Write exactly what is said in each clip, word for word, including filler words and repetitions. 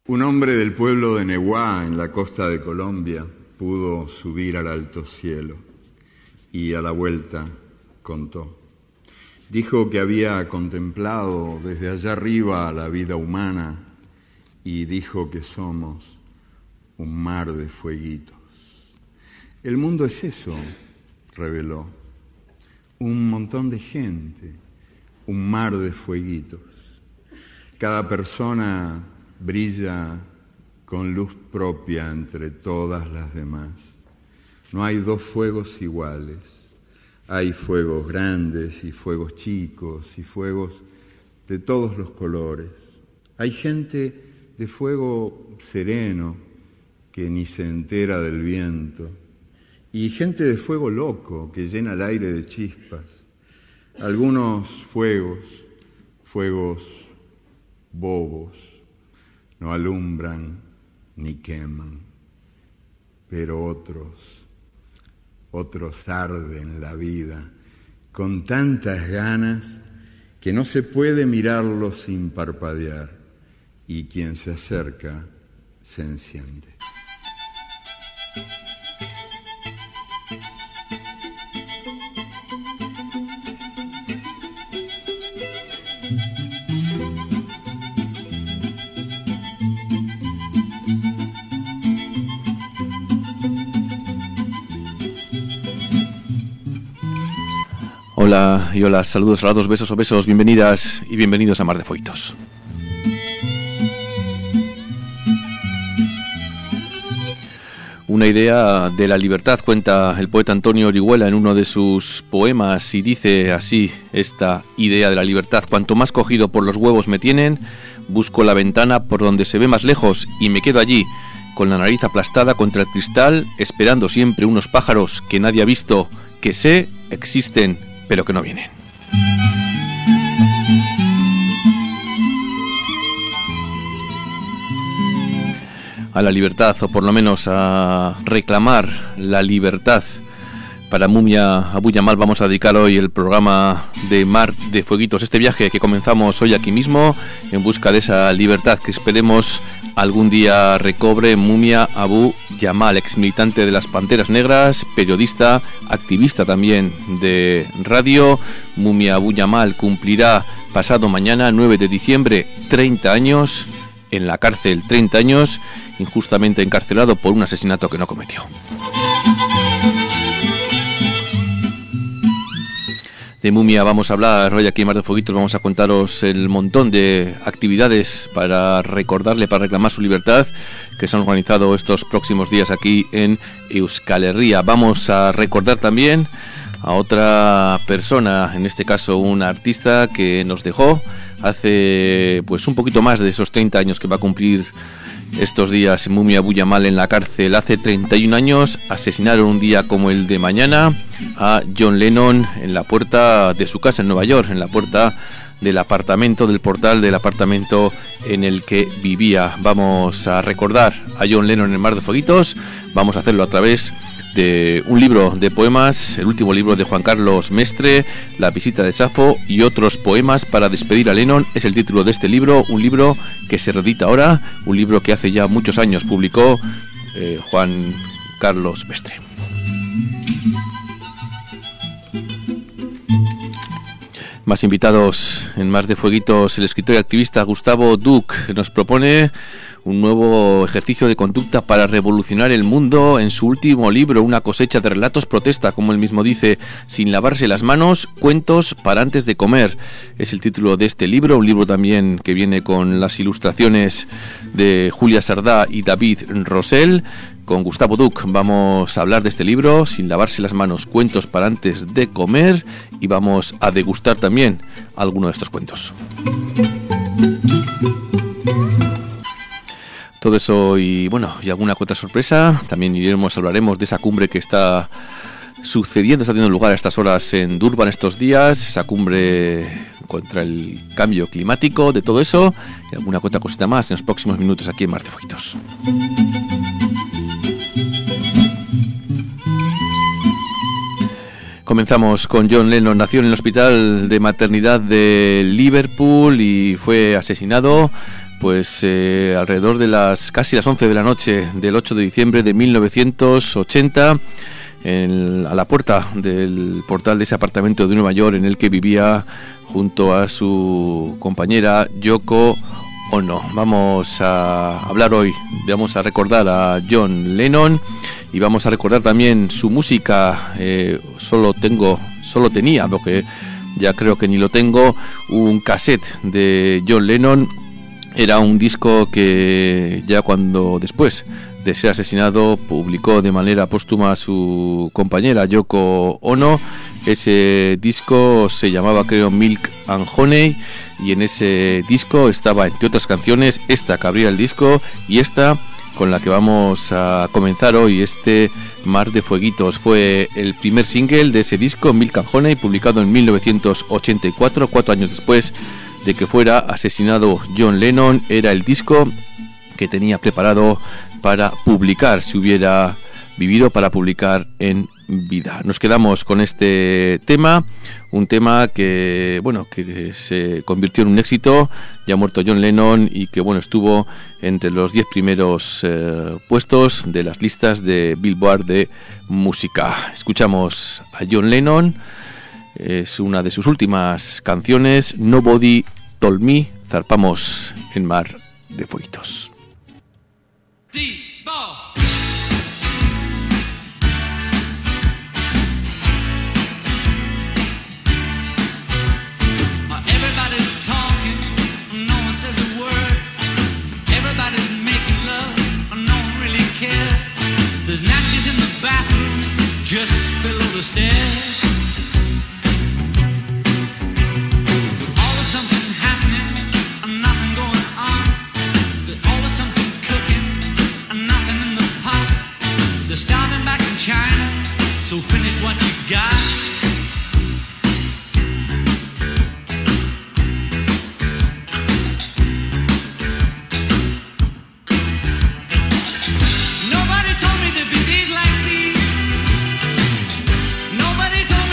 Un hombre del pueblo de Neguá, en la costa de Colombia, pudo subir al alto cielo y a la vuelta contó. Dijo que había contemplado desde allá arriba la vida humana y dijo que somos un mar de fueguitos. El mundo es eso, reveló, un montón de gente, un mar de fueguitos. Cada persona brilla con luz propia entre todas las demás. No hay dos fuegos iguales. Hay fuegos grandes y fuegos chicos y fuegos de todos los colores. Hay gente de fuego sereno que ni se entera del viento y gente de fuego loco que llena el aire de chispas. Algunos fuegos, fuegos bobos, no alumbran ni queman, pero otros, otros arden la vida con tantas ganas que no se puede mirarlos sin parpadear y quien se acerca se enciende. Hola y hola, saludos, saludos, besos o besos, bienvenidas y bienvenidos a Mar de Fueguitos. Una idea de la libertad cuenta el poeta Antonio Orihuela en uno de sus poemas y dice así esta idea de la libertad: cuanto más cogido por los huevos me tienen, busco la ventana por donde se ve más lejos y me quedo allí, con la nariz aplastada contra el cristal, esperando siempre unos pájaros que nadie ha visto, que sé existen, pero que no vienen. A la libertad, o por lo menos a reclamar la libertad. Para Mumia Abu Jamal vamos a dedicar hoy el programa de Mar de Fueguitos, este viaje que comenzamos hoy aquí mismo en busca de esa libertad que esperemos algún día recobre Mumia Abu Jamal, ex militante de las Panteras Negras, periodista, activista también de radio. Mumia Abu Jamal cumplirá pasado mañana, nueve de diciembre, treinta años en la cárcel, treinta años, injustamente encarcelado por un asesinato que no cometió. De Mumia vamos a hablar hoy aquí en Mar de Fueguitos, vamos a contaros el montón de actividades para recordarle, para reclamar su libertad, que se han organizado estos próximos días aquí en Euskal Herria. Vamos a recordar también a otra persona, en este caso un artista que nos dejó hace pues un poquito más de esos treinta años que va a cumplir estos días. Mumia Abu Jamal en la cárcel. Hace treinta y un años asesinaron un día como el de mañana a John Lennon en la puerta de su casa en Nueva York, en la puerta del apartamento, del portal del apartamento en el que vivía. Vamos a recordar a John Lennon en Mar de Fueguitos. Vamos a hacerlo a través de un libro de poemas, el último libro de Juan Carlos Mestre, La visita de Safo y otros poemas para despedir a Lennon, es el título de este libro, un libro que se reedita ahora, un libro que hace ya muchos años publicó eh, Juan Carlos Mestre. Más invitados en Mar de Fueguitos. El escritor y activista Gustavo Duc nos propone un nuevo ejercicio de conducta para revolucionar el mundo en su último libro, una cosecha de relatos protesta, como él mismo dice, sin lavarse las manos, cuentos para antes de comer. Es el título de este libro, un libro también que viene con las ilustraciones de Julia Sardá y David Rosell. Con Gustavo Duc vamos a hablar de este libro, Sin lavarse las manos, cuentos para antes de comer, y vamos a degustar también alguno de estos cuentos. Todo eso y bueno, y alguna otra sorpresa. También iremos, hablaremos de esa cumbre que está sucediendo, está teniendo lugar a estas horas en Durban estos días, esa cumbre contra el cambio climático, de todo eso y alguna otra cosita más en los próximos minutos aquí en Mar de Fueguitos. Comenzamos con John Lennon. Nació en el hospital de maternidad de Liverpool y fue asesinado pues eh, alrededor de las casi las once de la noche del ocho de diciembre de mil novecientos ochenta, en, a la puerta del portal de ese apartamento de Nueva York en el que vivía junto a su compañera Yoko Ono. Vamos a hablar hoy, vamos a recordar a John Lennon y vamos a recordar también su música. Eh, solo tengo, solo tenía, porque ya creo que ni lo tengo, un cassette de John Lennon. Era un disco que ya cuando después de ser asesinado publicó de manera póstuma a su compañera Yoko Ono. Ese disco se llamaba, creo, Milk and Honey, y en ese disco estaba, entre otras canciones, esta que abría el disco y esta con la que vamos a comenzar hoy, este Mar de Fueguitos. Fue el primer single de ese disco, Milk and Honey, publicado en mil novecientos ochenta y cuatro, cuatro años después de que fuera asesinado John Lennon. Era el disco que tenía preparado para publicar, si hubiera vivido, para publicar en vida. Nos quedamos con este tema, un tema que, bueno, que se convirtió en un éxito, ya muerto John Lennon, y que, bueno, estuvo entre los diez primeros eh, puestos de las listas de Billboard de música. Escuchamos a John Lennon, es una de sus últimas canciones, Nobody Told Me. Zarpamos en Mar de Fueguitos. Everybody's talking, no one says a word. Everybody's making love, no one really cares. There's napkins in the bathroom, just below the stairs. China, so finish what you got. Nobody told me there'd be days like these. Nobody told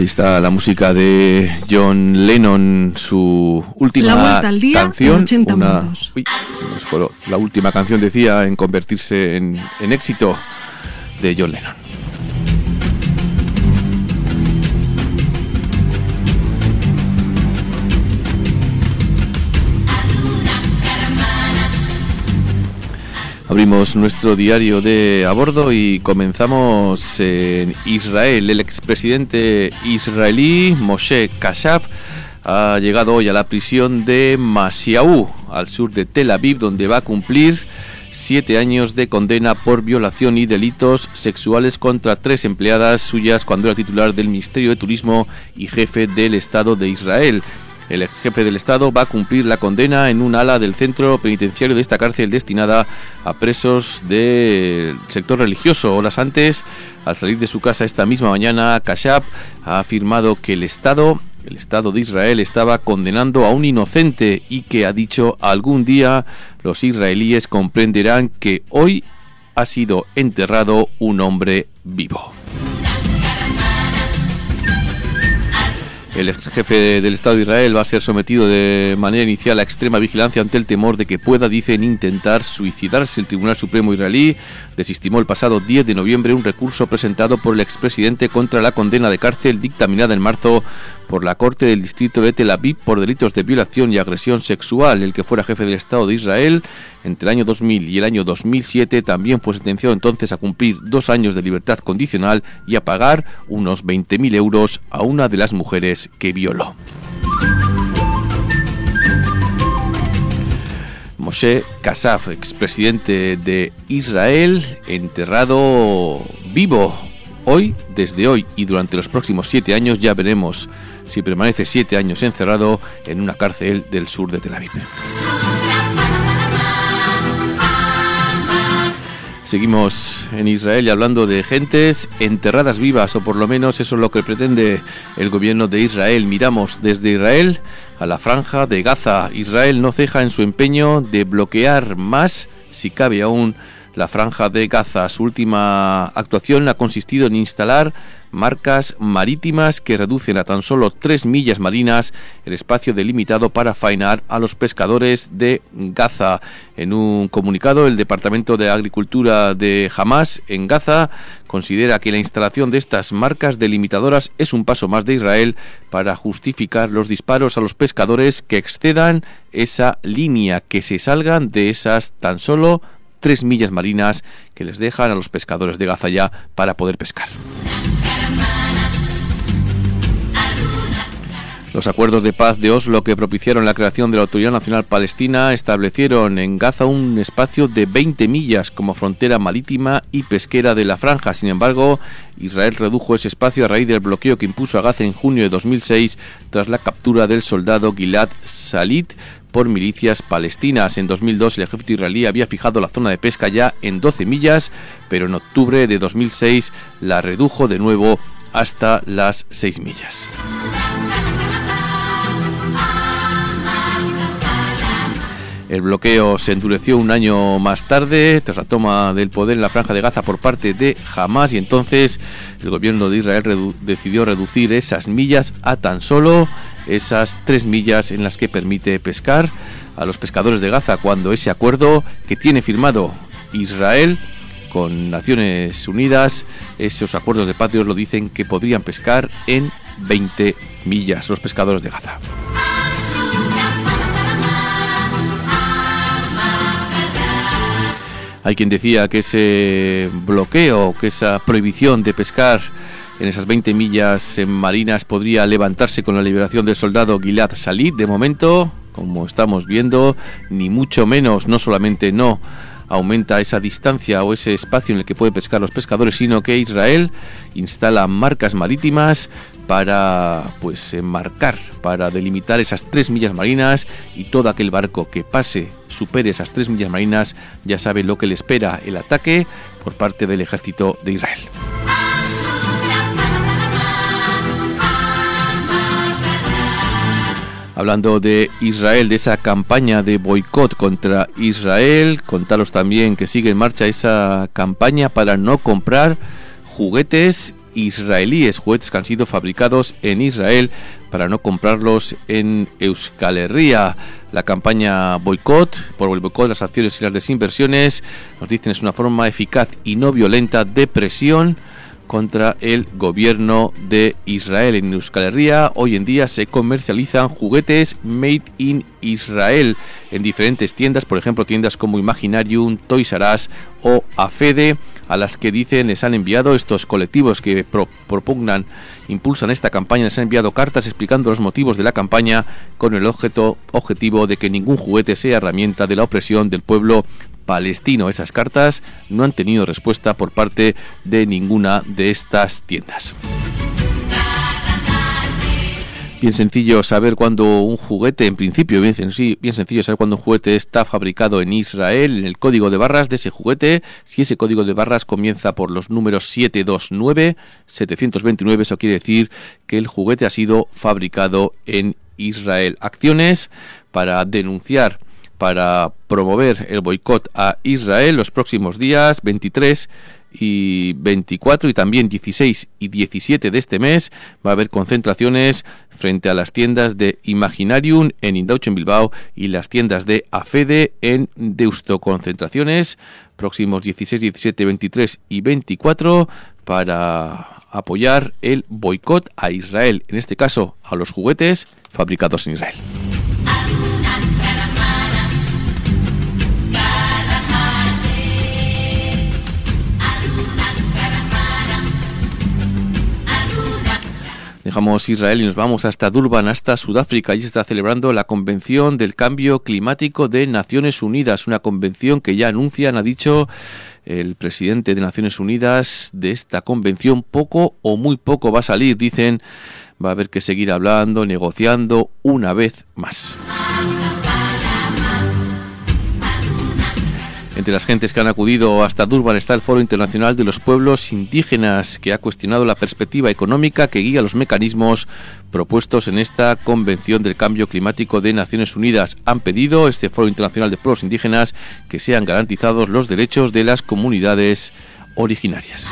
Ahí está la música de John Lennon, su última la vuelta al día canción. En ochenta una, minutos. Uy, se me escoló. La última canción decía en convertirse en, en éxito de John Lennon. Abrimos nuestro diario de a bordo y comenzamos en Israel. El expresidente israelí Moshe Kasher ha llegado hoy a la prisión de Masyahu, al sur de Tel Aviv, donde va a cumplir siete años de condena por violación y delitos sexuales contra tres empleadas suyas cuando era titular del Ministerio de Turismo y jefe del Estado de Israel. El ex jefe del Estado va a cumplir la condena en un ala del centro penitenciario de esta cárcel destinada a presos del sector religioso. Horas antes, al salir de su casa esta misma mañana, Kasher ha afirmado que el Estado, el Estado de Israel, estaba condenando a un inocente y que ha dicho algún día los israelíes comprenderán que hoy ha sido enterrado un hombre vivo. El ex jefe del Estado de Israel va a ser sometido de manera inicial a extrema vigilancia ante el temor de que pueda, dicen, intentar suicidarse. El Tribunal Supremo israelí desestimó el pasado diez de noviembre un recurso presentado por el expresidente contra la condena de cárcel dictaminada en marzo por la Corte del Distrito de Tel Aviv por delitos de violación y agresión sexual. El que fuera jefe del Estado de Israel entre el año dos mil y el año dos mil siete también fue sentenciado entonces a cumplir dos años de libertad condicional y a pagar unos veinte mil euros a una de las mujeres que violó. Moshe Kasher, expresidente de Israel, enterrado vivo. Hoy, desde hoy y durante los próximos siete años, ya veremos si permanece siete años encerrado en una cárcel del sur de Tel Aviv. Seguimos en Israel y hablando de gentes enterradas vivas, o por lo menos eso es lo que pretende el gobierno de Israel. Miramos desde Israel a la franja de Gaza. Israel no ceja en su empeño de bloquear más, si cabe aún, la franja de Gaza. Su última actuación ha consistido en instalar marcas marítimas que reducen a tan solo tres millas marinas el espacio delimitado para faenar a los pescadores de Gaza. En un comunicado, el Departamento de Agricultura de Hamas en Gaza considera que la instalación de estas marcas delimitadoras es un paso más de Israel para justificar los disparos a los pescadores que excedan esa línea, que se salgan de esas tan solo tres millas marinas que les dejan a los pescadores de Gaza ya para poder pescar. Los acuerdos de paz de Oslo, que propiciaron la creación de la Autoridad Nacional Palestina, establecieron en Gaza un espacio de veinte millas como frontera marítima y pesquera de la franja. Sin embargo, Israel redujo ese espacio a raíz del bloqueo que impuso a Gaza en junio de dos mil seis tras la captura del soldado Gilad Shalit por milicias palestinas. En dos mil dos el ejército israelí había fijado la zona de pesca ya en doce millas, pero en octubre de dos mil seis la redujo de nuevo hasta las seis millas. El bloqueo se endureció un año más tarde tras la toma del poder en la franja de Gaza por parte de Hamas, y entonces el gobierno de Israel redu- decidió reducir esas millas a tan solo esas tres millas en las que permite pescar a los pescadores de Gaza, cuando ese acuerdo que tiene firmado Israel con Naciones Unidas, esos acuerdos de paz lo dicen que podrían pescar en veinte millas los pescadores de Gaza. Hay quien decía que ese bloqueo, que esa prohibición de pescar en esas veinte millas marinas podría levantarse con la liberación del soldado Gilad Shalit. De momento, como estamos viendo, ni mucho menos, no solamente no aumenta esa distancia o ese espacio en el que pueden pescar los pescadores, sino que Israel instala marcas marítimas para pues enmarcar, para delimitar esas tres millas marinas, y todo aquel barco que pase, supere esas tres millas marinas, ya sabe lo que le espera: el ataque por parte del ejército de Israel. Hablando de Israel, de esa campaña de boicot contra Israel, contaros también que sigue en marcha esa campaña para no comprar juguetes israelíes, juguetes que han sido fabricados en Israel para no comprarlos en Euskal Herria. La campaña boicot, por el boicot de las acciones y las desinversiones, nos dicen es una forma eficaz y no violenta de presión contra el gobierno de Israel. En Euskal Herria hoy en día se comercializan juguetes made in Israel en diferentes tiendas, por ejemplo tiendas como Imaginarium, Toys R Us o Afede, a las que dicen les han enviado estos colectivos que pro, propugnan, impulsan esta campaña, les han enviado cartas explicando los motivos de la campaña con el objeto, objetivo de que ningún juguete sea herramienta de la opresión del pueblo palestino. Esas cartas no han tenido respuesta por parte de ninguna de estas tiendas. Bien sencillo saber cuándo un juguete, en principio, bien, bien sencillo saber cuándo un juguete está fabricado en Israel, en el código de barras de ese juguete. Si ese código de barras comienza por los números siete dos nueve, setecientos veintinueve, eso quiere decir que el juguete ha sido fabricado en Israel. Acciones para denunciar, para promover el boicot a Israel los próximos días veintitrés y veinticuatro y también dieciséis y diecisiete de este mes. Va a haber concentraciones frente a las tiendas de Imaginarium en Indaucho, en Bilbao, y las tiendas de Afede en Deusto. Concentraciones próximos dieciséis, diecisiete, veintitrés y veinticuatro para apoyar el boicot a Israel, en este caso a los juguetes fabricados en Israel. Dejamos Israel y nos vamos hasta Durban, hasta Sudáfrica. Allí se está celebrando la Convención del Cambio Climático de Naciones Unidas, una convención que ya anuncian, ha dicho el presidente de Naciones Unidas, de esta convención poco o muy poco va a salir. Dicen, va a haber que seguir hablando, negociando una vez más. Entre las gentes que han acudido hasta Durban está el Foro Internacional de los Pueblos Indígenas, que ha cuestionado la perspectiva económica que guía los mecanismos propuestos en esta Convención del Cambio Climático de Naciones Unidas. Han pedido, este Foro Internacional de Pueblos Indígenas, que sean garantizados los derechos de las comunidades originarias.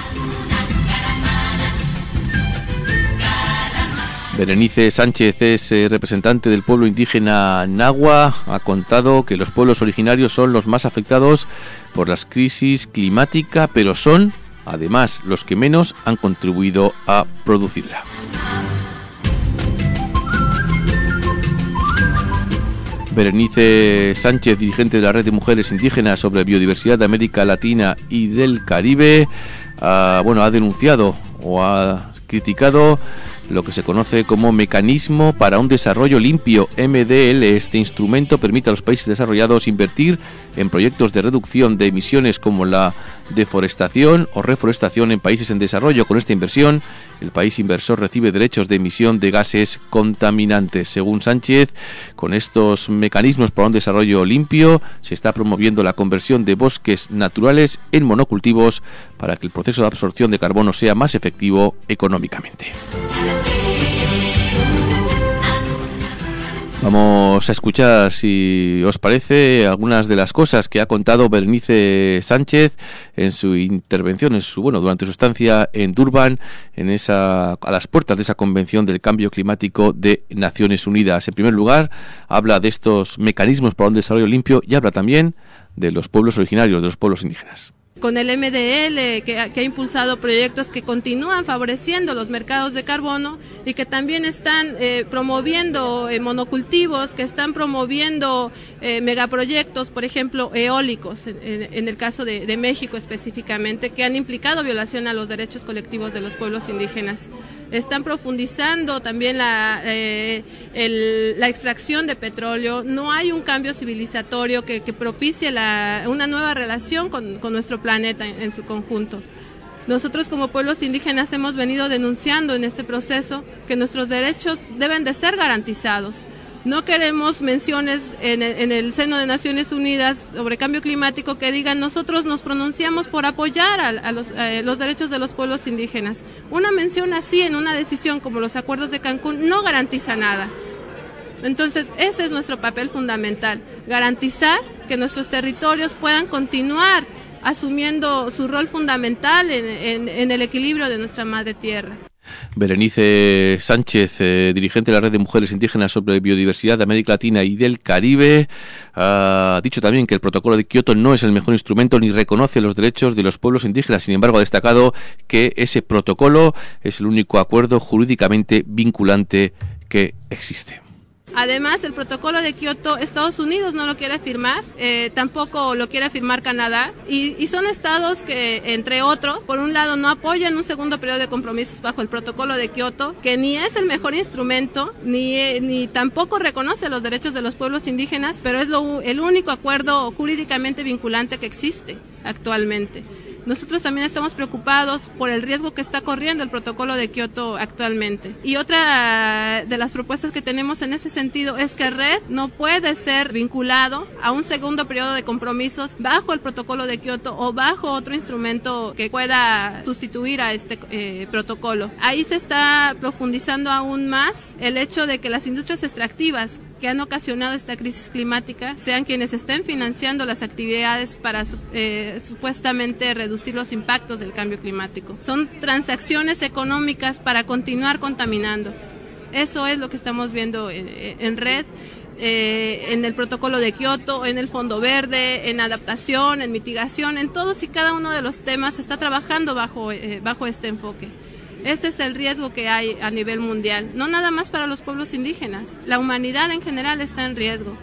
Berenice Sánchez es eh, representante del pueblo indígena Nahua. Ha contado que los pueblos originarios son los más afectados por la crisis climática, pero son, además, los que menos han contribuido a producirla. Berenice Sánchez, dirigente de la Red de Mujeres Indígenas sobre Biodiversidad de América Latina y del Caribe, ha, bueno, ha denunciado o ha criticado lo que se conoce como Mecanismo para un Desarrollo Limpio, M D L. Este instrumento permite a los países desarrollados invertir en proyectos de reducción de emisiones como la deforestación o reforestación en países en desarrollo. Con esta inversión, el país inversor recibe derechos de emisión de gases contaminantes. Según Sánchez, con estos mecanismos para un desarrollo limpio, se está promoviendo la conversión de bosques naturales en monocultivos para que el proceso de absorción de carbono sea más efectivo económicamente. Vamos a escuchar, si os parece, algunas de las cosas que ha contado Berenice Sánchez en su intervención, en su bueno, durante su estancia en Durban, en esa, a las puertas de esa Convención del Cambio Climático de Naciones Unidas. En primer lugar, habla de estos mecanismos para un desarrollo limpio y habla también de los pueblos originarios, de los pueblos indígenas. Con el M D L, que ha, que ha impulsado proyectos que continúan favoreciendo los mercados de carbono y que también están eh, promoviendo eh, monocultivos, que están promoviendo eh, megaproyectos, por ejemplo, eólicos, en, en el caso de, de México específicamente, que han implicado violación a los derechos colectivos de los pueblos indígenas. Están profundizando también la, eh, el, la extracción de petróleo. No hay un cambio civilizatorio que, que propicie la, una nueva relación con, con nuestro planeta en, en su conjunto. Nosotros como pueblos indígenas hemos venido denunciando en este proceso que nuestros derechos deben de ser garantizados. No queremos menciones en el, en el seno de Naciones Unidas sobre cambio climático que digan nosotros nos pronunciamos por apoyar a, a los, a los derechos de los pueblos indígenas. Una mención así en una decisión como los acuerdos de Cancún no garantiza nada. Entonces ese es nuestro papel fundamental, garantizar que nuestros territorios puedan continuar asumiendo su rol fundamental en, en, en el equilibrio de nuestra madre tierra. Berenice Sánchez, eh, dirigente de la Red de Mujeres Indígenas sobre Biodiversidad de América Latina y del Caribe, ha dicho también que el protocolo de Kioto no es el mejor instrumento ni reconoce los derechos de los pueblos indígenas. Sin embargo, ha destacado que ese protocolo es el único acuerdo jurídicamente vinculante que existe. Además, el protocolo de Kioto, Estados Unidos no lo quiere firmar, eh, tampoco lo quiere firmar Canadá, y, y son estados que, entre otros, por un lado no apoyan un segundo periodo de compromisos bajo el protocolo de Kioto, que ni es el mejor instrumento, ni, eh, ni tampoco reconoce los derechos de los pueblos indígenas, pero es lo, el único acuerdo jurídicamente vinculante que existe actualmente. Nosotros también estamos preocupados por el riesgo que está corriendo el protocolo de Kioto actualmente. Y otra de las propuestas que tenemos en ese sentido es que REDD no puede ser vinculado a un segundo periodo de compromisos bajo el protocolo de Kioto o bajo otro instrumento que pueda sustituir a este eh, protocolo. Ahí se está profundizando aún más el hecho de que las industrias extractivas que han ocasionado esta crisis climática sean quienes estén financiando las actividades para eh, supuestamente reducir los impactos del cambio climático. Son transacciones económicas para continuar contaminando. Eso es lo que estamos viendo en, en REDD, eh, en el protocolo de Kioto, en el Fondo Verde, en adaptación, en mitigación, en todos y cada uno de los temas se está trabajando bajo, eh, bajo este enfoque. Ese es el riesgo que hay a nivel mundial, no nada más para los pueblos indígenas, la humanidad en general está en riesgo.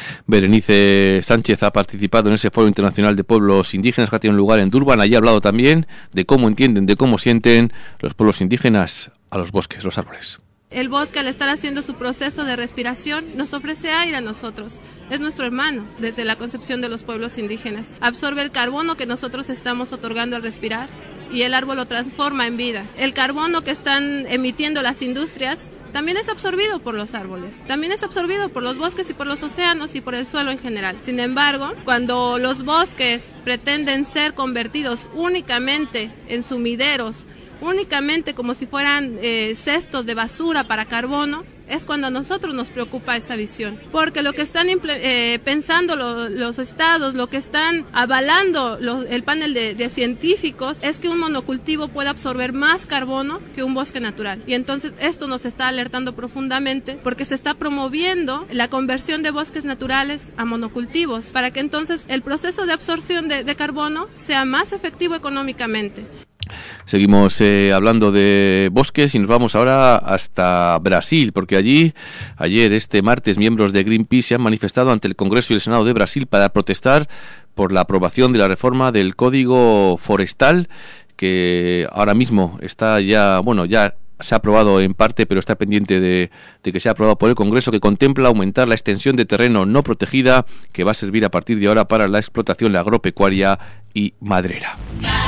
Berenice Sánchez ha participado en ese Foro Internacional de Pueblos Indígenas que ha tenido lugar en Durban. Allí ha hablado también de cómo entienden, de cómo sienten los pueblos indígenas a los bosques, los árboles. El bosque, al estar haciendo su proceso de respiración, nos ofrece aire a nosotros. Es nuestro hermano desde la concepción de los pueblos indígenas. Absorbe el carbono que nosotros estamos otorgando al respirar y el árbol lo transforma en vida. El carbono que están emitiendo las industrias también es absorbido por los árboles, también es absorbido por los bosques y por los océanos y por el suelo en general. Sin embargo, cuando los bosques pretenden ser convertidos únicamente en sumideros, únicamente como si fueran eh, cestos de basura para carbono, es cuando a nosotros nos preocupa esta visión, porque lo que están eh, pensando lo, los estados, lo que están avalando lo, el panel de, de científicos es que un monocultivo puede absorber más carbono que un bosque natural, y entonces esto nos está alertando profundamente porque se está promoviendo la conversión de bosques naturales a monocultivos para que entonces el proceso de absorción de, de carbono sea más efectivo económicamente. Seguimos eh, hablando de bosques y nos vamos ahora hasta Brasil, porque allí, ayer, este martes, miembros de Greenpeace se han manifestado ante el Congreso y el Senado de Brasil para protestar por la aprobación de la reforma del Código Forestal, que ahora mismo está ya, bueno, ya se ha aprobado en parte, pero está pendiente de, de que sea aprobado por el Congreso, que contempla aumentar la extensión de terreno no protegida, que va a servir a partir de ahora para la explotación agropecuaria y maderera.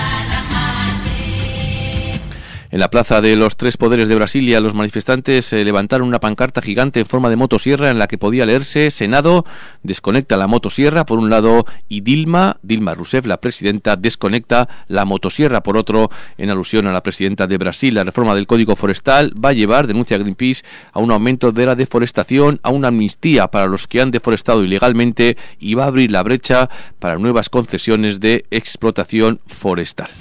En la Plaza de los Tres Poderes de Brasilia, los manifestantes eh, levantaron una pancarta gigante en forma de motosierra en la que podía leerse: Senado desconecta la motosierra por un lado y Dilma, Dilma Rousseff, la presidenta, desconecta la motosierra por otro, en alusión a la presidenta de Brasil. La reforma del Código Forestal va a llevar, denuncia Greenpeace, a un aumento de la deforestación, a una amnistía para los que han deforestado ilegalmente y va a abrir la brecha para nuevas concesiones de explotación forestal.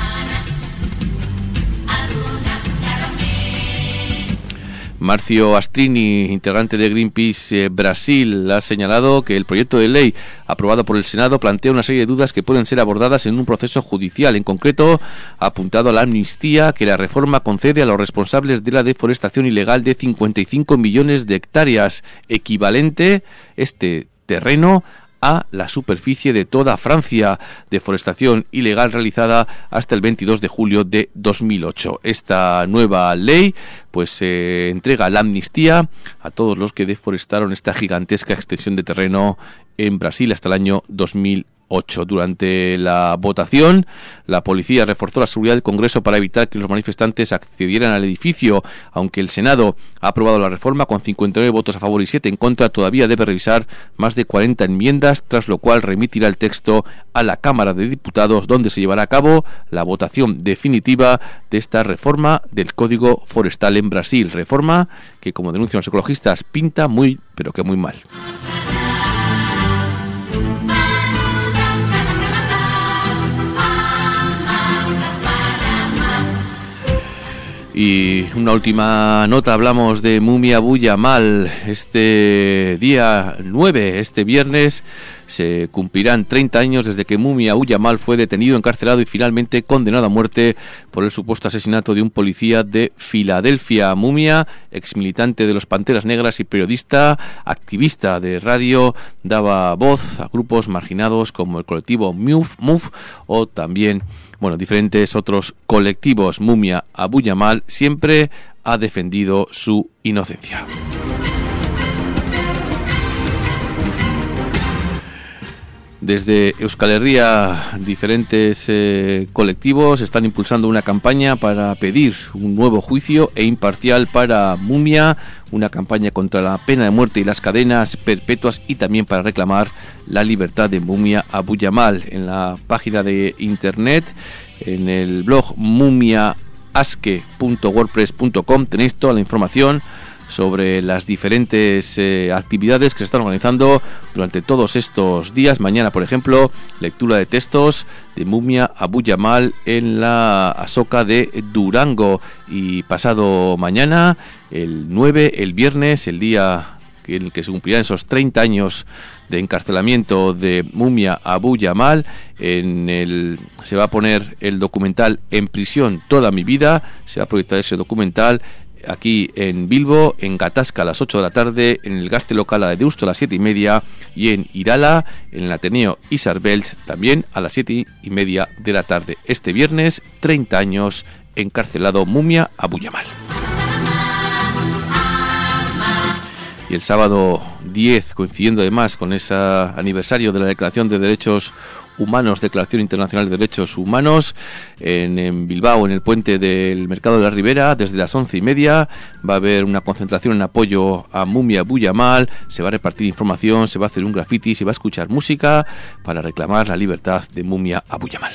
Marcio Astrini, integrante de Greenpeace eh, Brasil, ha señalado que el proyecto de ley aprobado por el Senado plantea una serie de dudas que pueden ser abordadas en un proceso judicial. En concreto, ha apuntado a la amnistía que la reforma concede a los responsables de la deforestación ilegal de cincuenta y cinco millones de hectáreas, equivalente este terreno a la superficie de toda Francia, deforestación ilegal realizada hasta el veintidós de julio de dos mil ocho. Esta nueva ley pues eh, entrega la amnistía a todos los que deforestaron esta gigantesca extensión de terreno en Brasil hasta el año dos mil ocho. Durante la votación, la policía reforzó la seguridad del Congreso para evitar que los manifestantes accedieran al edificio. Aunque el Senado ha aprobado la reforma con cincuenta y nueve votos a favor y siete en contra, todavía debe revisar más de cuarenta enmiendas, tras lo cual remitirá el texto a la Cámara de Diputados, donde se llevará a cabo la votación definitiva de esta reforma del Código Forestal en Brasil. Reforma que, como denuncian los ecologistas, pinta muy, pero que muy mal. Y una última nota, hablamos de Mumia Abu Jamal. Este día nueve, este viernes, se cumplirán treinta años desde que Mumia Abu Jamal fue detenido, encarcelado y finalmente condenado a muerte por el supuesto asesinato de un policía de Filadelfia. Mumia, exmilitante de los Panteras Negras y periodista, activista de radio, daba voz a grupos marginados como el colectivo Move, Move o también, bueno, diferentes otros colectivos. Mumia Abu Jamal siempre ha defendido su inocencia. Desde Euskal Herria, diferentes eh, colectivos están impulsando una campaña para pedir un nuevo juicio e imparcial para Mumia, una campaña contra la pena de muerte y las cadenas perpetuas, y también para reclamar la libertad de Mumia Abu Jamal. En la página de internet, en el blog mumia aske punto wordpress punto com, tenéis toda la información sobre las diferentes eh, actividades que se están organizando durante todos estos días. Mañana, por ejemplo, lectura de textos de Mumia Abu Jamal en la Asoka de Durango, y pasado mañana, el nueve, el viernes, el día en el que se cumplirán esos treinta años de encarcelamiento de Mumia Abu Jamal, en el, se va a poner el documental En prisión toda mi vida. Se va a proyectar ese documental aquí en Bilbo, en Gatazka a las ocho de la tarde, en el Gaste Local de Deusto a las siete y media, y en Irala, en el Ateneo Isarbelts, también a las siete y media de la tarde. Este viernes, treinta años encarcelado Mumia Abu Jamal. Y el sábado diez, coincidiendo además con ese aniversario de la Declaración de Derechos Humanos, Declaración Internacional de Derechos Humanos, en, en Bilbao, en el puente del Mercado de la Ribera, desde las once y media va a haber una concentración en apoyo a Mumia Abu Jamal. Se va a repartir información, se va a hacer un graffiti, se va a escuchar música para reclamar la libertad de Mumia Abu Jamal.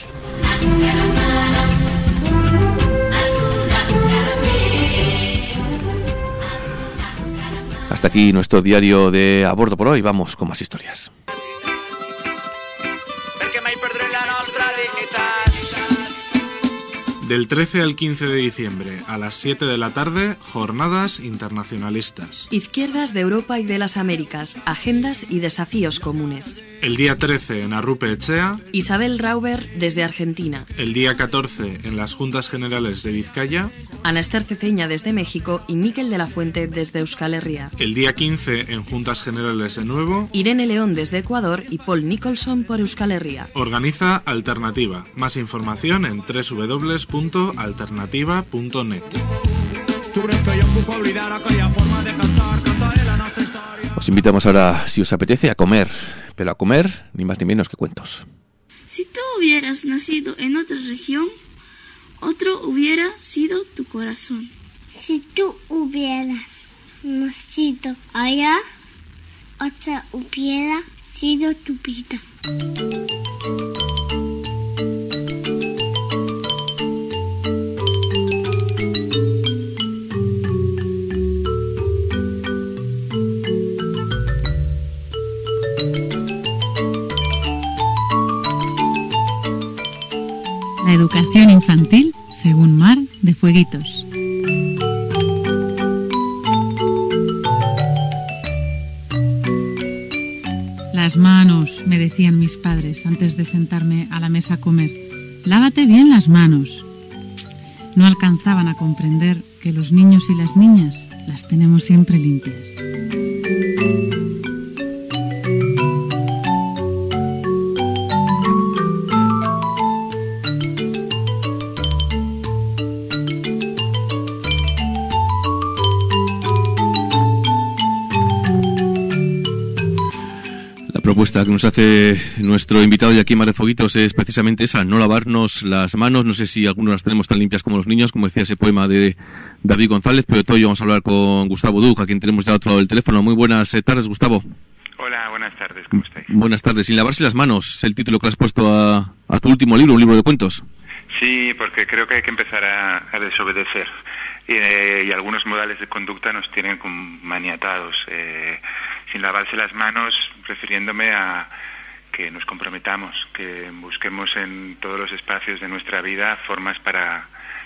Hasta aquí nuestro diario de a bordo por hoy. Vamos con más historias. Del trece al quince de diciembre, a las siete de la tarde, jornadas internacionalistas. Izquierdas de Europa y de las Américas, agendas y desafíos comunes. El día trece en Arrupe Echea. Isabel Rauber desde Argentina. El día catorce en las Juntas Generales de Vizcaya. Ana Esther Ceceña desde México y Miquel de la Fuente desde Euskal Herria. El día quince en Juntas Generales de nuevo. Irene León desde Ecuador y Paul Nicholson por Euskal Herria. Organiza Alternativa. Más información en doble u doble u doble u punto alternativa punto net. Os invitamos ahora, si os apetece, a comer, pero a comer ni más ni menos que cuentos. Si tú hubieras nacido en otra región, otro hubiera sido tu corazón. Si tú hubieras nacido allá, otra hubiera sido tu vida. La educación infantil según Mar de Fueguitos. Las manos, me decían mis padres antes de sentarme a la mesa a comer. Lávate bien las manos. No alcanzaban a comprender que los niños y las niñas las tenemos siempre limpias. La propuesta que nos hace nuestro invitado de aquí, Mar de Fueguitos, es precisamente esa, no lavarnos las manos. No sé si algunos las tenemos tan limpias como los niños, como decía ese poema de David González, pero de todo ello vamos a hablar con Gustavo Duc, a quien tenemos ya al otro lado del teléfono. Muy buenas tardes, Gustavo. Hola, buenas tardes, ¿cómo estáis? Buenas tardes. Sin lavarse las manos, es el título que le has puesto a, a tu último libro, un libro de cuentos. Sí, porque creo que hay que empezar a, a desobedecer. Y, eh, y algunos modales de conducta nos tienen maniatados. Eh, sin lavarse las manos, refiriéndome a que nos comprometamos, que busquemos en todos los espacios de nuestra vida formas para,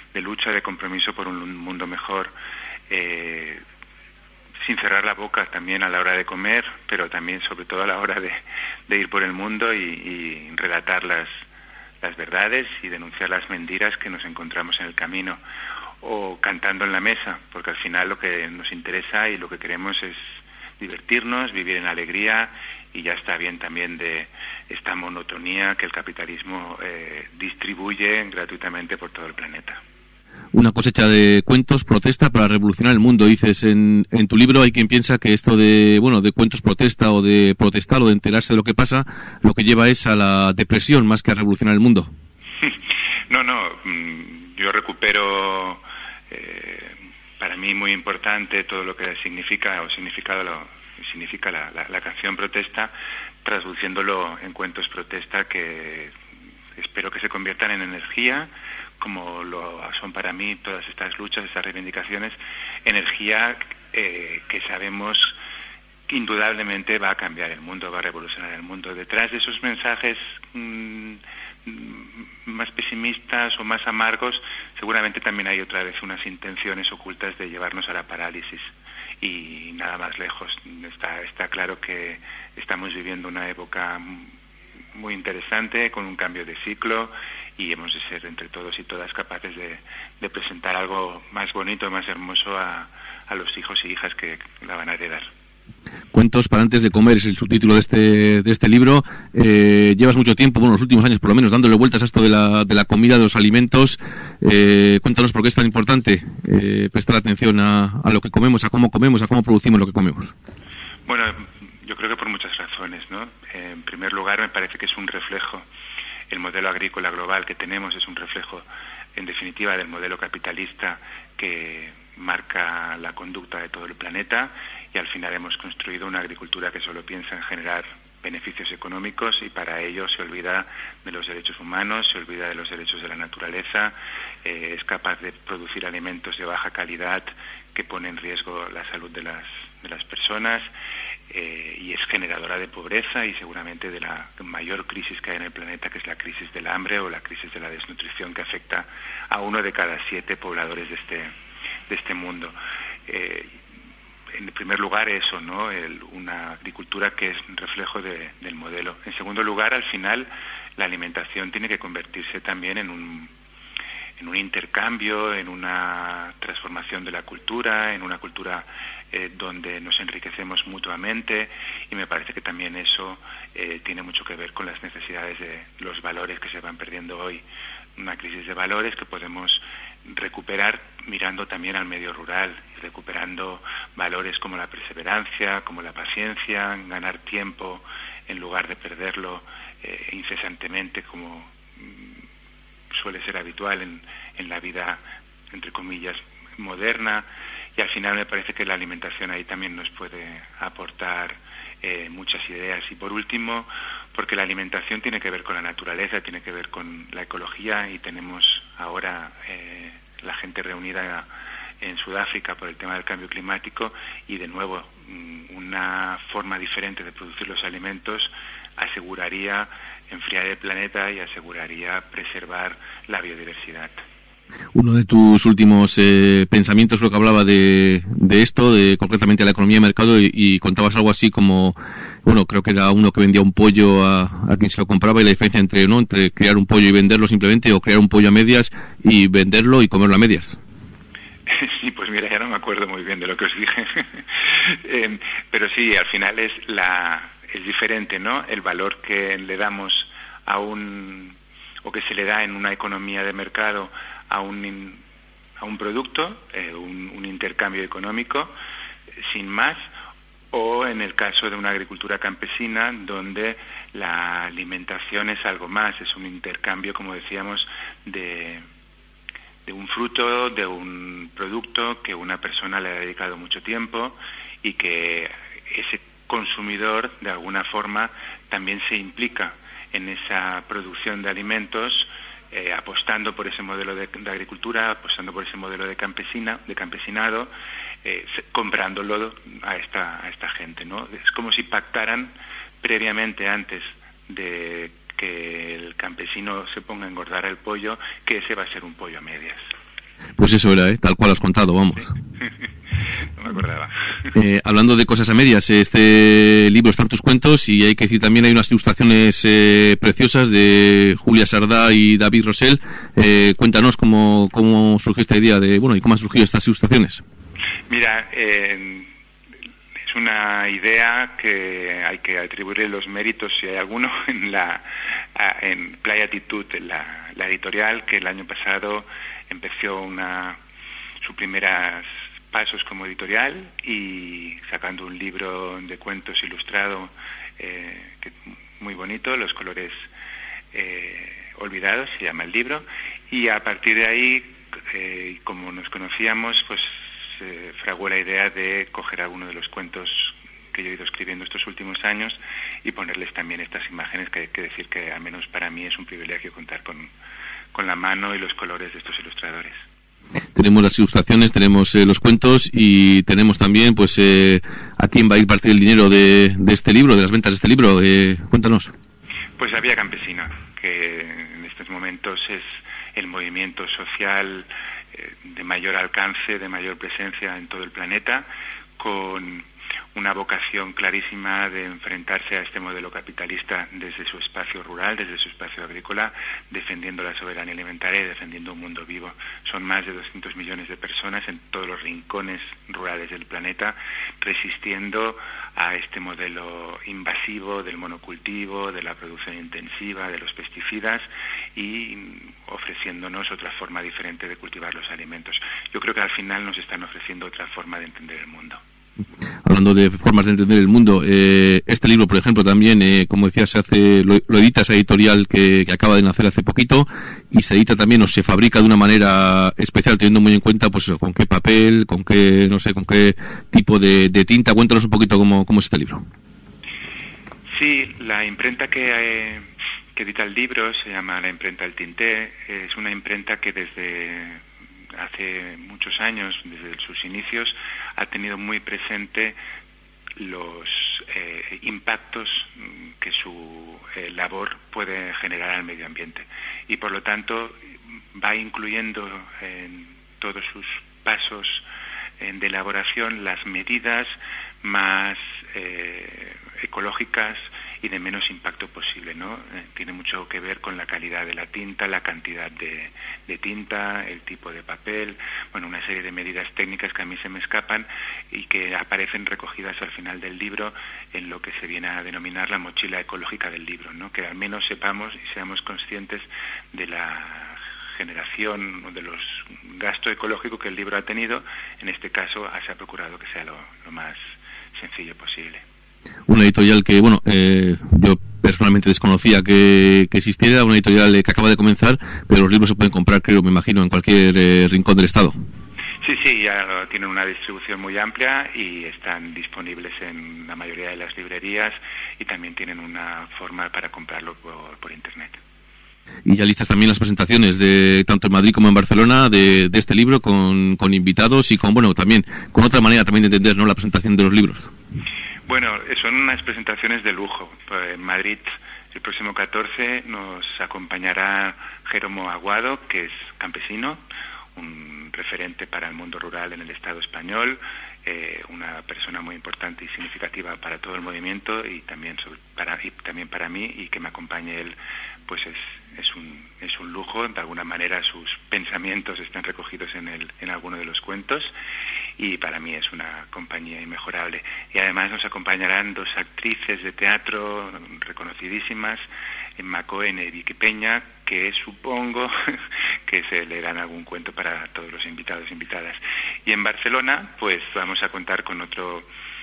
de lucha, de compromiso por un mundo mejor, eh, sin cerrar la boca también a la hora de comer, pero también sobre todo a la hora de, de ir por el mundo y, y relatar las, las verdades y denunciar las mentiras que nos encontramos en el camino, o cantando en la mesa, porque al final lo que nos interesa y lo que queremos es divertirnos, vivir en alegría, y ya está bien también de esta monotonía que el capitalismo eh, distribuye gratuitamente por todo el planeta. Una cosecha de cuentos protesta para revolucionar el mundo, dices en, en tu libro. Hay quien piensa que esto de bueno de cuentos protesta o de protestar o de enterarse de lo que pasa, lo que lleva es a la depresión más que a revolucionar el mundo. No, no, yo recupero eh, para mí muy importante todo lo que significa o significado lo, significa la, la, la canción protesta, traduciéndolo en cuentos protesta que espero que se conviertan en energía, como lo son para mí todas estas luchas, estas reivindicaciones, energía eh, que sabemos que indudablemente va a cambiar el mundo, va a revolucionar el mundo. Detrás de esos mensajes mmm, más pesimistas o más amargos, seguramente también hay otra vez unas intenciones ocultas de llevarnos a la parálisis, y nada más lejos. Está, está claro que estamos viviendo una época muy interesante, con un cambio de ciclo, y hemos de ser entre todos y todas capaces de, de presentar algo más bonito, más hermoso a, a los hijos y hijas que la van a heredar. Cuentos para antes de comer es el subtítulo de este de este libro. Eh, llevas mucho tiempo, bueno, los últimos años por lo menos, dándole vueltas a esto de la, de la comida, de los alimentos. Eh, cuéntanos por qué es tan importante eh, prestar atención a, a lo que comemos, a cómo comemos, a cómo producimos lo que comemos. Bueno, yo creo que por muchas razones, ¿no? Eh, en primer lugar, me parece que es un reflejo. El modelo agrícola global que tenemos es un reflejo, en definitiva, del modelo capitalista que marca la conducta de todo el planeta, y al final hemos construido una agricultura que solo piensa en generar beneficios económicos, y para ello se olvida de los derechos humanos, se olvida de los derechos de la naturaleza, eh, es capaz de producir alimentos de baja calidad que ponen en riesgo la salud de las, de las personas, eh, y es generadora de pobreza y seguramente de la mayor crisis que hay en el planeta, que es la crisis del hambre o la crisis de la desnutrición, que afecta a uno de cada siete pobladores de este, de este mundo. Eh, En primer lugar eso, ¿no? El, una agricultura que es reflejo de, del modelo. En segundo lugar, al final, la alimentación tiene que convertirse también en un, en un intercambio, en una transformación de la cultura, en una cultura eh, donde nos enriquecemos mutuamente, y me parece que también eso eh, tiene mucho que ver con las necesidades de los valores que se van perdiendo hoy. Una crisis de valores que podemos recuperar mirando también al medio rural, recuperando valores como la perseverancia, como la paciencia, ganar tiempo en lugar de perderlo eh, incesantemente, como mm, suele ser habitual en, en la vida, entre comillas, moderna. Y al final me parece que la alimentación ahí también nos puede aportar eh, muchas ideas. Y por último, porque la alimentación tiene que ver con la naturaleza, tiene que ver con la ecología, y tenemos ahora eh, la gente reunida en Sudáfrica por el tema del cambio climático, y de nuevo una forma diferente de producir los alimentos aseguraría enfriar el planeta y aseguraría preservar la biodiversidad. Uno de tus últimos eh, pensamientos lo que hablaba de, de esto, de concretamente la economía de mercado, y, y contabas algo así como, bueno, creo que era uno que vendía un pollo a, a quien se lo compraba, y la diferencia entre, ¿no?, entre crear un pollo y venderlo simplemente, o crear un pollo a medias y venderlo y comerlo a medias. Sí, pues mira, ya no me acuerdo muy bien de lo que os dije. eh, pero sí, al final es la es diferente, ¿no?, el valor que le damos a un, o que se le da en una economía de mercado a un a un producto, eh, un, un intercambio económico, sin más, o en el caso de una agricultura campesina, donde la alimentación es algo más, es un intercambio, como decíamos, de de un fruto, de un producto que una persona le ha dedicado mucho tiempo, y que ese consumidor de alguna forma también se implica en esa producción de alimentos, eh, apostando por ese modelo de, de agricultura, apostando por ese modelo de campesina, de campesinado, eh, comprándolo a esta a esta gente, ¿no? Es como si pactaran previamente, antes de que el campesino se ponga a engordar el pollo, que ese va a ser un pollo a medias. Pues eso era, ¿eh? Tal cual has contado, vamos. Sí. No me acordaba. Eh, hablando de cosas a medias, este libro están tus cuentos y hay que decir también hay unas ilustraciones eh, preciosas de Julia Sardá y David Rosell. Eh, cuéntanos cómo, cómo surgió esta idea de, bueno, y cómo han surgido estas ilustraciones. Mira, eh, es una idea que hay que atribuirle los méritos, si hay alguno, en la en Playa Attitude, la, la editorial que el año pasado empezó una sus primeras pasos como editorial y sacando un libro de cuentos ilustrado eh, que, muy bonito, los colores eh, olvidados, se llama el libro, y a partir de ahí, eh, como nos conocíamos, pues se fraguó la idea de coger algunos de los cuentos que yo he ido escribiendo estos últimos años y ponerles también estas imágenes, que hay que decir que al menos para mí es un privilegio contar con, con la mano y los colores de estos ilustradores. Tenemos las ilustraciones, tenemos eh, los cuentos y tenemos también, pues, eh, a quién va a ir parte del dinero de, de este libro, de las ventas de este libro. Eh, cuéntanos. Pues la Vía Campesina, que en estos momentos es el movimiento social eh, de mayor alcance, de mayor presencia en todo el planeta, con una vocación clarísima de enfrentarse a este modelo capitalista desde su espacio rural, desde su espacio agrícola, defendiendo la soberanía alimentaria y defendiendo un mundo vivo. Son más de doscientos millones de personas en todos los rincones rurales del planeta, resistiendo a este modelo invasivo del monocultivo, de la producción intensiva, de los pesticidas y ofreciéndonos otra forma diferente de cultivar los alimentos. Yo creo que al final nos están ofreciendo otra forma de entender el mundo. Hablando de formas de entender el mundo, eh, este libro, por ejemplo, también, eh, como decía, se hace, lo, lo edita esa editorial que, que acaba de nacer hace poquito y se edita también o se fabrica de una manera especial, teniendo muy en cuenta, pues, con qué papel, con qué, no sé, con qué tipo de, de tinta. Cuéntanos un poquito cómo, cómo es este libro. Sí, la imprenta que, eh, que edita el libro se llama la imprenta El Tinté. Es una imprenta que desde hace muchos años, desde sus inicios, ha tenido muy presente los eh, impactos que su eh, labor puede generar al medio ambiente y por lo tanto va incluyendo en todos sus pasos en, de elaboración las medidas más eh, ecológicas y de menos impacto posible, ¿no? Eh, tiene mucho que ver con la calidad de la tinta, la cantidad de, de tinta, el tipo de papel, bueno, una serie de medidas técnicas que a mí se me escapan y que aparecen recogidas al final del libro en lo que se viene a denominar la mochila ecológica del libro, ¿no? Que al menos sepamos y seamos conscientes de la generación o de los gasto ecológico que el libro ha tenido. En este caso se ha procurado que sea lo, lo más sencillo posible. Una editorial que, bueno, eh, yo personalmente desconocía que, que existiera, una editorial que acaba de comenzar, pero los libros se pueden comprar, creo, me imagino, en cualquier eh, rincón del Estado. Sí, sí, ya tienen una distribución muy amplia y están disponibles en la mayoría de las librerías y también tienen una forma para comprarlo por, por Internet. Y ya listas también las presentaciones de tanto en Madrid como en Barcelona de, de este libro con, con invitados y con, bueno, también con otra manera también de entender, ¿no?, la presentación de los libros. Bueno, son unas presentaciones de lujo. En Madrid, el próximo catorce, nos acompañará Jerónimo Aguado, que es campesino, un referente para el mundo rural en el Estado español, eh, una persona muy importante y significativa para todo el movimiento y también, sobre, para, y también para mí, y que me acompañe él, pues es, es, un, es un lujo. De alguna manera sus pensamientos están recogidos en, el, en alguno de los cuentos. Y para mí es una compañía inmejorable. Y además nos acompañarán dos actrices de teatro reconocidísimas, Emma Cohen y Vicky Peña, que supongo que se leerán algún cuento para todos los invitados e invitadas. Y en Barcelona, pues vamos a contar con otro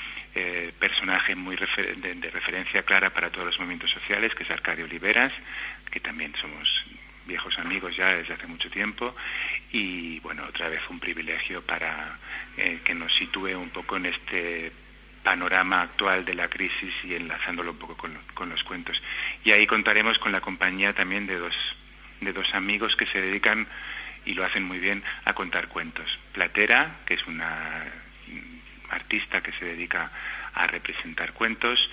eh, personaje muy refer- de, de referencia clara para todos los movimientos sociales, que es Arcadio Oliveras, que también somos viejos amigos ya desde hace mucho tiempo, y bueno, otra vez un privilegio para eh, que nos sitúe un poco en este panorama actual de la crisis y enlazándolo un poco con, con los cuentos. Y ahí contaremos con la compañía también de dos, de dos amigos que se dedican, y lo hacen muy bien, a contar cuentos. Platera, que es una artista que se dedica a representar cuentos,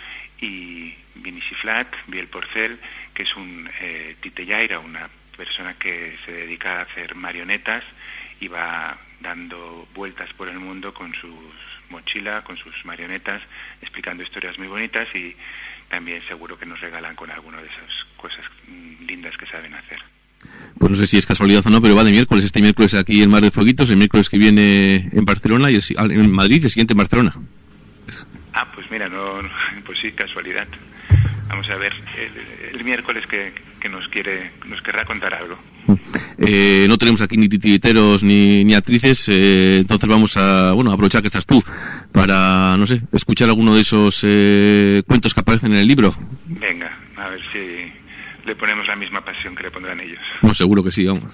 y Viniciflat, Biel Porcel, que es un eh, titellaire, una persona que se dedica a hacer marionetas iba dando vueltas por el mundo con su mochila, con sus marionetas, explicando historias muy bonitas, y también seguro que nos regalan con alguna de esas cosas lindas que saben hacer. Pues no sé si es casualidad o no, pero va de miércoles, este miércoles aquí en Mar de Fueguitos, el miércoles que viene en Barcelona y el, en Madrid, el siguiente en Barcelona. Ah, pues mira, no, no pues sí, casualidad. Vamos a ver, el, el miércoles que, que nos quiere, nos querrá contar algo. Eh, no tenemos aquí ni titiriteros ni, ni actrices, eh, entonces vamos a, bueno, a aprovechar que estás tú para, no sé, escuchar alguno de esos eh, cuentos que aparecen en el libro. Venga, a ver si le ponemos la misma pasión que le pondrán ellos. No, seguro que sí, vamos.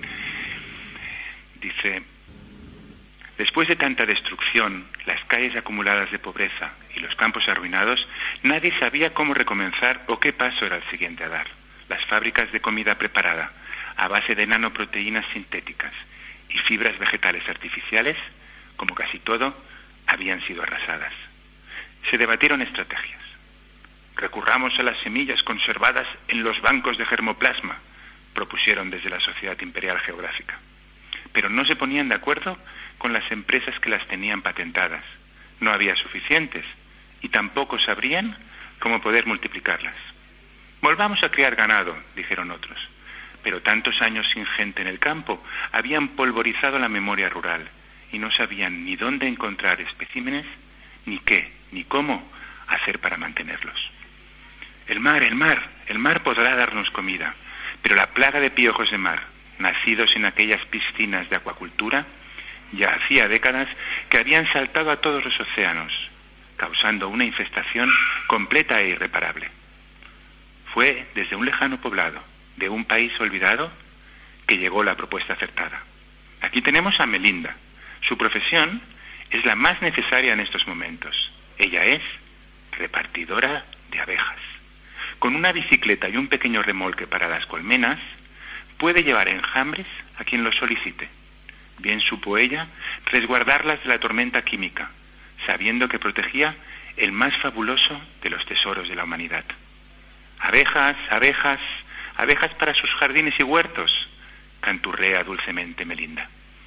Dice: después de tanta destrucción, las calles acumuladas de pobreza y los campos arruinados, nadie sabía cómo recomenzar o qué paso era el siguiente a dar. Las fábricas de comida preparada, a base de nanoproteínas sintéticas y fibras vegetales artificiales, como casi todo, habían sido arrasadas. Se debatieron estrategias. Recurramos a las semillas conservadas en los bancos de germoplasma, propusieron desde la Sociedad Imperial Geográfica. Pero no se ponían de acuerdo con las empresas que las tenían patentadas. No había suficientes y tampoco sabrían cómo poder multiplicarlas. Volvamos a criar ganado, dijeron otros. Pero tantos años sin gente en el campo habían polvorizado la memoria rural y no sabían ni dónde encontrar especímenes, ni qué, ni cómo hacer para mantenerlos. El mar, el mar, el mar podrá darnos comida, pero la plaga de piojos de mar, nacidos en aquellas piscinas de acuacultura, ya hacía décadas que habían saltado a todos los océanos, causando una infestación completa e irreparable. Fue desde un lejano poblado, de un país olvidado, que llegó la propuesta acertada. Aquí tenemos a Melinda. Su profesión es la más necesaria en estos momentos. Ella es repartidora de abejas. Con una bicicleta y un pequeño remolque para las colmenas, puede llevar enjambres a quien lo solicite. Bien supo ella resguardarlas de la tormenta química, sabiendo que protegía el más fabuloso de los tesoros de la humanidad. Abejas, abejas, abejas para sus jardines y huertos, canturrea dulcemente Melinda.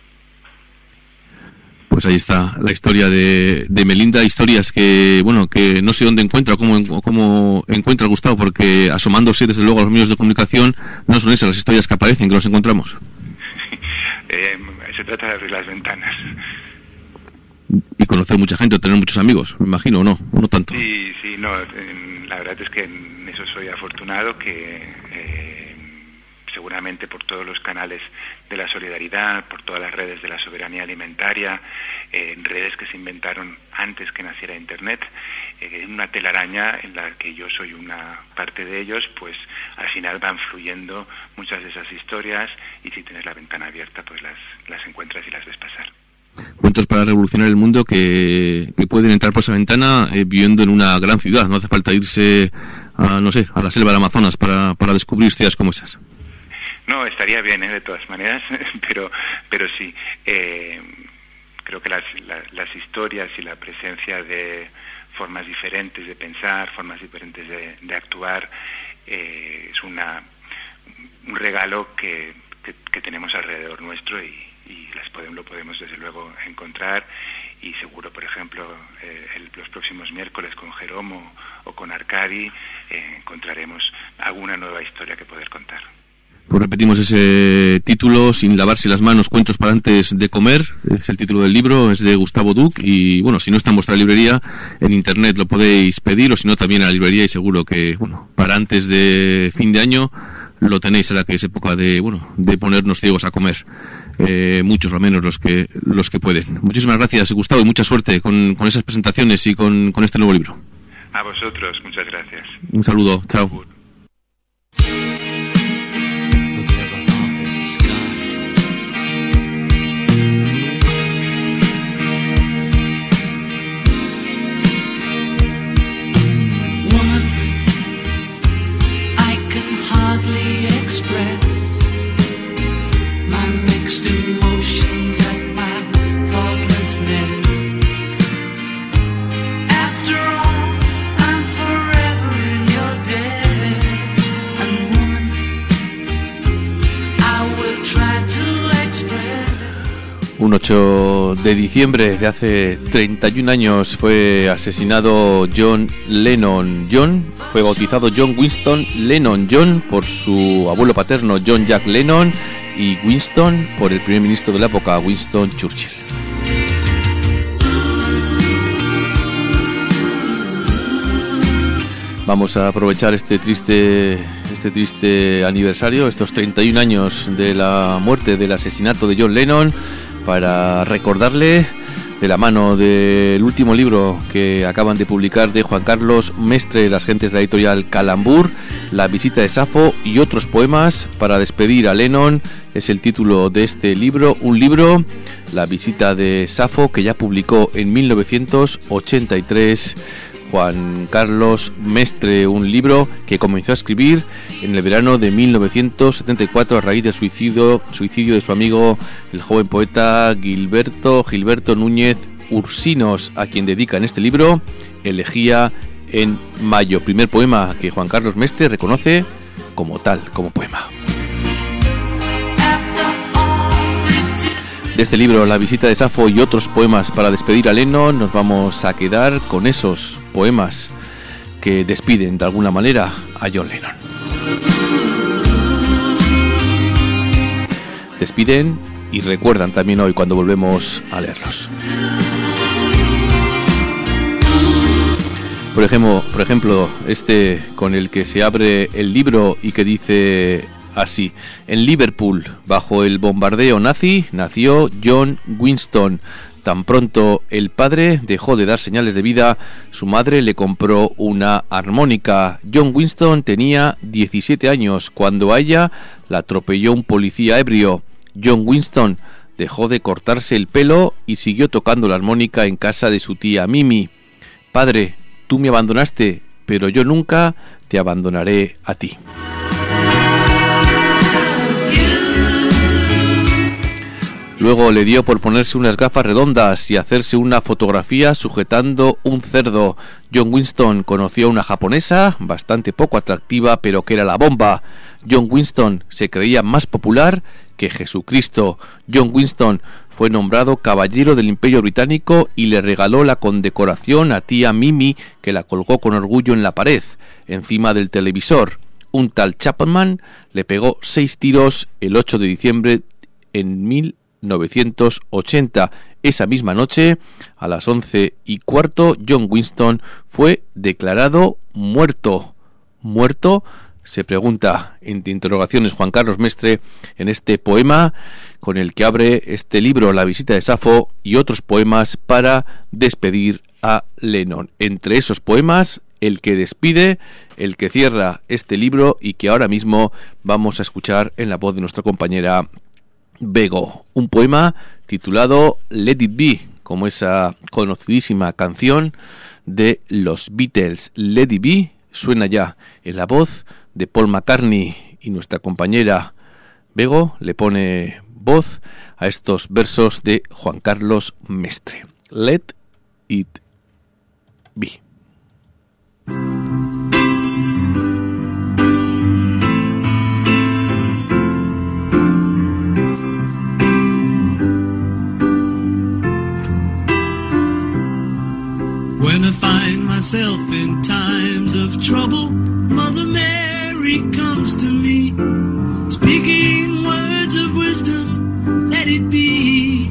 Pues ahí está la historia de, de Melinda, historias que, bueno, que no sé dónde encuentra o cómo, cómo encuentra Gustavo, porque asomándose desde luego a los medios de comunicación, no son esas las historias que aparecen, que nos encontramos. eh, se trata de abrir las ventanas. Y conocer mucha gente, o tener muchos amigos, me imagino, ¿o no? ¿O no tanto? Sí, sí, no, la verdad es que en eso soy afortunado, que eh, seguramente por todos los canales de la solidaridad, por todas las redes de la soberanía alimentaria, eh, redes que se inventaron antes que naciera Internet, eh, una telaraña en la que yo soy una parte de ellos, pues al final van fluyendo muchas de esas historias, y si tienes la ventana abierta, pues las, las encuentras y las ves pasar. Cuentos para revolucionar el mundo que, que pueden entrar por esa ventana eh, viviendo en una gran ciudad. No hace falta irse a, no sé, a la selva del Amazonas para, para descubrir historias como esas. No, estaría bien, ¿eh? De todas maneras, pero pero sí, eh, creo que las, la, las historias y la presencia de formas diferentes de pensar, formas diferentes de, de actuar, eh, es una un regalo que, que, que tenemos alrededor nuestro, y y las podemos, lo podemos desde luego encontrar, y seguro, por ejemplo, eh, el, los próximos miércoles con Jeromo o con Arcadi eh, encontraremos alguna nueva historia que poder contar. Pues repetimos ese título, Sin lavarse las manos, cuentos para antes de comer, es el título del libro, es de Gustavo Duc, y bueno, si no está en vuestra librería, en internet lo podéis pedir, o si no también en la librería, y seguro que, bueno, para antes de fin de año lo tenéis, ahora que es época de, bueno, de ponernos ciegos a comer. Eh, muchos o menos los que los que pueden. Muchísimas gracias, Gustavo, y mucha suerte con, con esas presentaciones y con, con este nuevo libro. A vosotros, muchas gracias. Un saludo, chao. Woman, I can hardly express my mixed emotions at my thoughtlessness. After all, I'm forever in your debt. And woman, Un ocho de diciembre de hace treinta y un años fue asesinado John Lennon. John fue bautizado John Winston Lennon John por su abuelo paterno John Jack Lennon y Winston por el primer ministro de la época, Winston Churchill. Vamos a aprovechar este triste, este triste aniversario, estos treinta y un años de la muerte, del asesinato de John Lennon, para recordarle de la mano del último libro que acaban de publicar de Juan Carlos Mestre, las gentes de la editorial Calambur, La visita de Safo y otros poemas para despedir a Lennon. Es el título de este libro, un libro, La visita de Safo, que ya publicó en mil novecientos ochenta y tres Juan Carlos Mestre, un libro que comenzó a escribir en el verano de mil novecientos setenta y cuatro a raíz del suicidio, suicidio de su amigo, el joven poeta Gilberto, Gilberto Núñez Ursinos, a quien dedica en este libro Elegía en Mayo, primer poema que Juan Carlos Mestre reconoce como tal, como poema. De este libro, La visita de Safo y otros poemas para despedir a Lennon, nos vamos a quedar con esos poemas que despiden de alguna manera a John Lennon. Despiden y recuerdan también hoy cuando volvemos a leerlos. Por ejemplo, por ejemplo, este con el que se abre el libro y que dice así: en Liverpool, bajo el bombardeo nazi, nació John Winston. Tan pronto el padre dejó de dar señales de vida, su madre le compró una armónica. John Winston tenía diecisiete años cuando a ella la atropelló un policía ebrio. John Winston dejó de cortarse el pelo y siguió tocando la armónica en casa de su tía Mimi. Padre, tú me abandonaste, pero yo nunca te abandonaré a ti. Luego le dio por ponerse unas gafas redondas y hacerse una fotografía sujetando un cerdo. John Winston conoció a una japonesa bastante poco atractiva, pero que era la bomba. John Winston se creía más popular que Jesucristo. John Winston fue nombrado caballero del Imperio Británico y le regaló la condecoración a tía Mimi, que la colgó con orgullo en la pared, encima del televisor. Un tal Chapman le pegó seis tiros el ocho de diciembre en mil novecientos ochenta. Esa misma noche, a las once y cuarto, John Winston fue declarado muerto. ¿Muerto? Se pregunta entre interrogaciones Juan Carlos Mestre en este poema con el que abre este libro, La visita de Safo y otros poemas para despedir a Lennon. Entre esos poemas, el que despide, el que cierra este libro y que ahora mismo vamos a escuchar en la voz de nuestra compañera Bego, un poema titulado Let It Be, como esa conocidísima canción de los Beatles. Let It Be suena ya en la voz de Paul McCartney y nuestra compañera Bego le pone voz a estos versos de Juan Carlos Mestre. Let It Be. When I find myself in times of trouble, Mother Mary comes to me, speaking words of wisdom, let it be.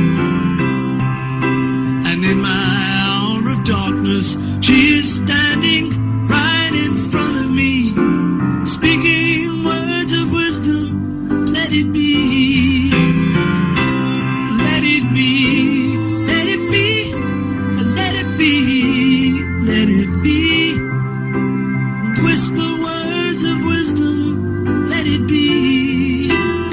And in my hour of darkness, she is standing right in front of me, speaking words of wisdom, let it be. Let it be, let it be. Let it be, let it be. Whisper words of wisdom, let it be.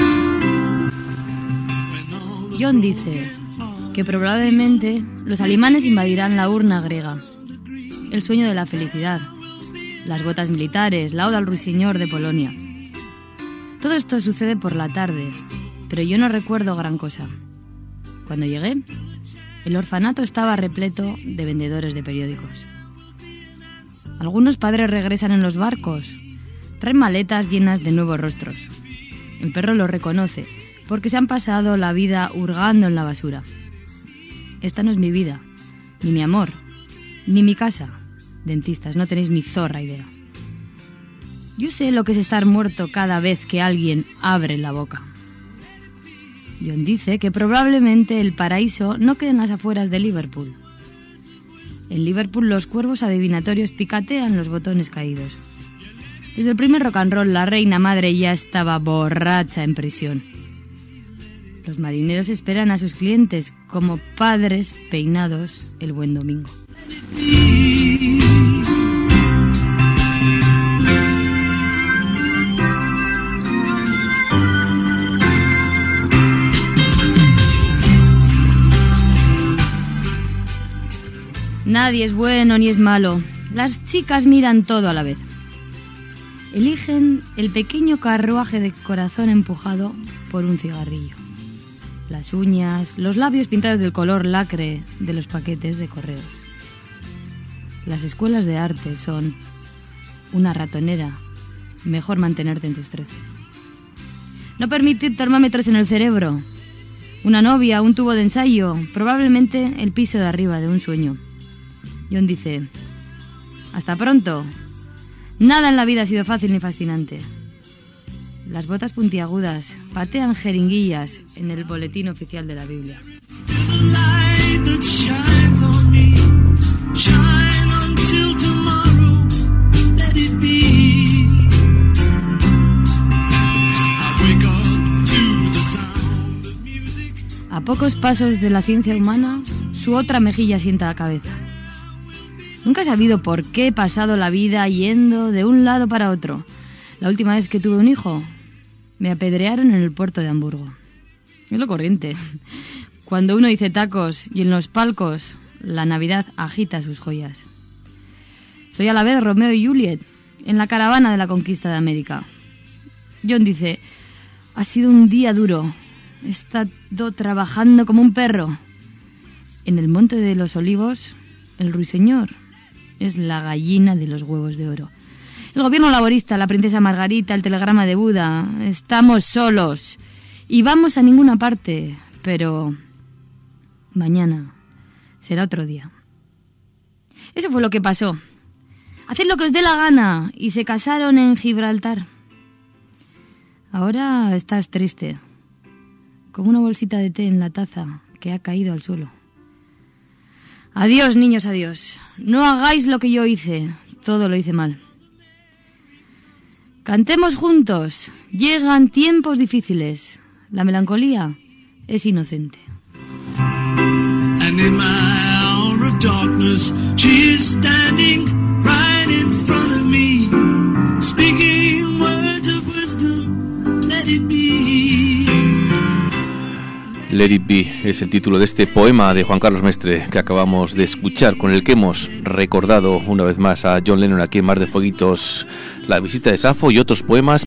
John dice que probablemente los alemanes invadirán la urna griega, el sueño de la felicidad, las botas militares, la oda al ruiseñor de Polonia. Todo esto sucede por la tarde, pero yo no recuerdo gran cosa. Cuando llegué, el orfanato estaba repleto de vendedores de periódicos. Algunos padres regresan en los barcos, traen maletas llenas de nuevos rostros. El perro los reconoce, porque se han pasado la vida hurgando en la basura. Esta no es mi vida, ni mi amor, ni mi casa. Dentistas, no tenéis ni zorra idea. Yo sé lo que es estar muerto cada vez que alguien abre la boca. John dice que probablemente el paraíso no quede en las afueras de Liverpool. En Liverpool los cuervos adivinatorios picatean los botones caídos. Desde el primer rock and roll la reina madre ya estaba borracha en prisión. Los marineros esperan a sus clientes como padres peinados el buen domingo. Nadie es bueno ni es malo. Las chicas miran todo a la vez. Eligen el pequeño carruaje de corazón empujado por un cigarrillo. Las uñas, los labios pintados del color lacre de los paquetes de correos. Las escuelas de arte son una ratonera. Mejor mantenerte en tus trece. No permitir termómetros en el cerebro. Una novia, un tubo de ensayo, probablemente el piso de arriba de un sueño. John dice: hasta pronto. Nada en la vida ha sido fácil ni fascinante. Las botas puntiagudas patean jeringuillas en el boletín oficial de la Biblia. A pocos pasos de la ciencia humana, su otra mejilla sienta la cabeza. Nunca he sabido por qué he pasado la vida yendo de un lado para otro. La última vez que tuve un hijo, me apedrearon en el puerto de Hamburgo. Es lo corriente. Cuando uno dice tacos y en los palcos, la Navidad agita sus joyas. Soy a la vez Romeo y Juliet, en la caravana de la conquista de América. John dice: ha sido un día duro. He estado trabajando como un perro. En el Monte de los Olivos, el ruiseñor es la gallina de los huevos de oro. El gobierno laborista, la princesa Margarita, el telegrama de Buda. Estamos solos y vamos a ninguna parte, pero mañana será otro día. Eso fue lo que pasó. Haced lo que os dé la gana, y se casaron en Gibraltar. Ahora estás triste, como una bolsita de té en la taza que ha caído al suelo. Adiós, niños, adiós. No hagáis lo que yo hice. Todo lo hice mal. Cantemos juntos. Llegan tiempos difíciles. La melancolía es inocente. And in my hour of darkness, she is standing right in front of me, speaking words of wisdom. Let it be. Let It Be es el título de este poema de Juan Carlos Mestre que acabamos de escuchar, con el que hemos recordado una vez más a John Lennon aquí en Mar de Fueguitos, la visita de Safo y otros poemas